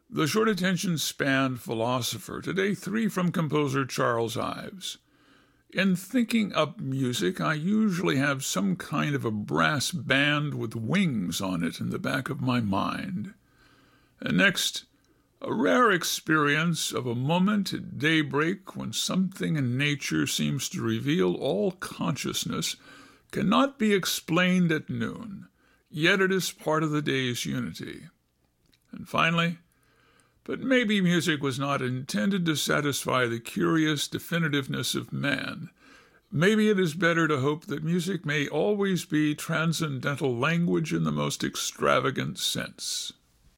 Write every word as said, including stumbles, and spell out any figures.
The short attention span philosopher. Today, three from composer Charles Ives. In thinking up music, I usually have some kind of a brass band with wings on it in the back of my mind. And next, a rare experience of a moment at daybreak when something in nature seems to reveal all consciousness cannot be explained at noon, yet it is part of the day's unity. And finally, but maybe music was not intended to satisfy the curious definitiveness of man. Maybe it is better to hope that music may always be transcendental language in the most extravagant sense.